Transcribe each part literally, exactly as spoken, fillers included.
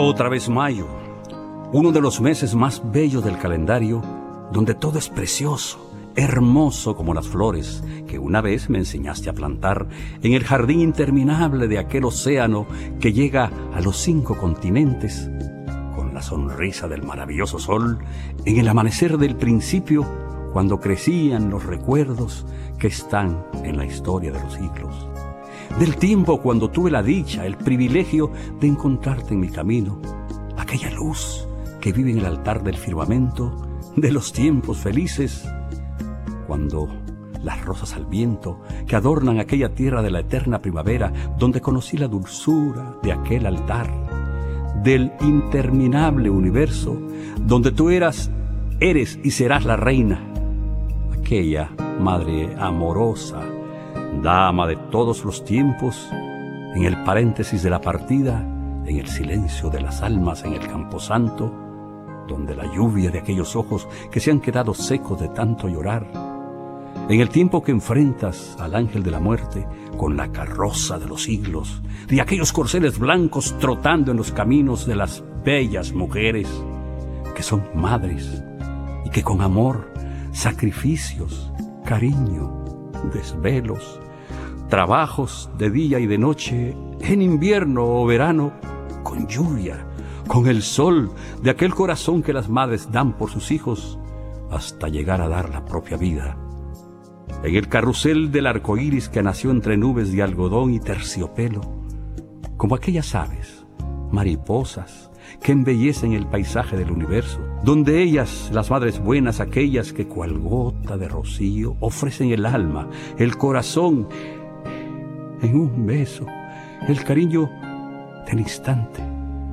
Otra vez mayo, uno de los meses más bellos del calendario, donde todo es precioso, hermoso como las flores que una vez me enseñaste a plantar en el jardín interminable de aquel océano que llega a los cinco continentes, con la sonrisa del maravilloso sol, en el amanecer del principio, cuando crecían los recuerdos que están en la historia de los siglos. Del tiempo cuando tuve la dicha, el privilegio de encontrarte en mi camino, aquella luz que vive en el altar del firmamento, de los tiempos felices, cuando las rosas al viento que adornan aquella tierra de la eterna primavera, donde conocí la dulzura de aquel altar, del interminable universo, donde tú eras, eres y serás la reina, aquella madre amorosa, dama de todos los tiempos, en el paréntesis de la partida, en el silencio de las almas en el camposanto, donde la lluvia de aquellos ojos que se han quedado secos de tanto llorar, en el tiempo que enfrentas al ángel de la muerte con la carroza de los siglos, de aquellos corceles blancos trotando en los caminos de las bellas mujeres que son madres y que con amor, sacrificios, cariño, desvelos, trabajos de día y de noche, en invierno o verano, con lluvia, con el sol de aquel corazón que las madres dan por sus hijos hasta llegar a dar la propia vida. En el carrusel del arco iris que nació entre nubes de algodón y terciopelo, como aquellas aves, mariposas, que embellecen el paisaje del universo, donde ellas, las madres buenas, aquellas que cual gota de rocío ofrecen el alma, el corazón, en un beso, el cariño del instante.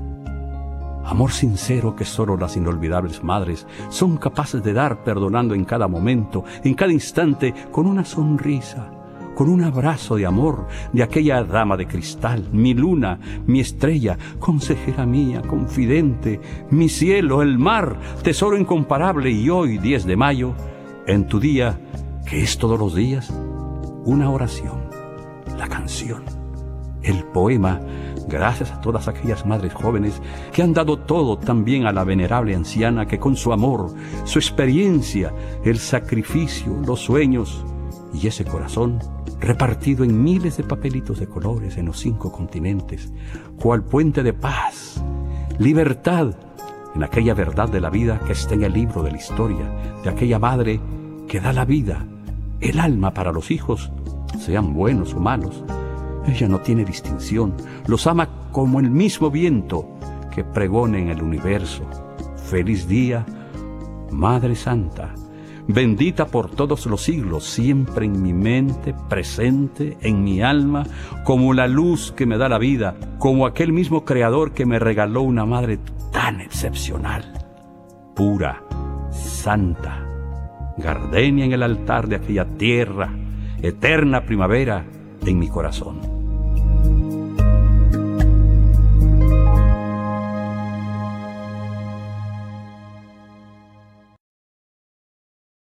Amor sincero que solo las inolvidables madres son capaces de dar, perdonando en cada momento, en cada instante, con una sonrisa, con un abrazo de amor de aquella dama de cristal, mi luna, mi estrella, consejera mía, confidente, mi cielo, el mar, tesoro incomparable. Y hoy, diez de mayo, en tu día, que es todos los días, una oración, la canción, el poema, gracias a todas aquellas madres jóvenes que han dado todo también a la venerable anciana que con su amor, su experiencia, el sacrificio, los sueños y ese corazón repartido en miles de papelitos de colores en los cinco continentes, cual puente de paz, libertad, en aquella verdad de la vida que está en el libro de la historia, de aquella madre que da la vida, el alma para los hijos, sean buenos o malos. Ella no tiene distinción, los ama como el mismo viento que pregona en el universo. Feliz día, Madre Santa, bendita por todos los siglos, siempre en mi mente, presente en mi alma, como la luz que me da la vida, como aquel mismo Creador que me regaló una madre tan excepcional, pura, santa, gardenia en el altar de aquella tierra, eterna primavera en mi corazón.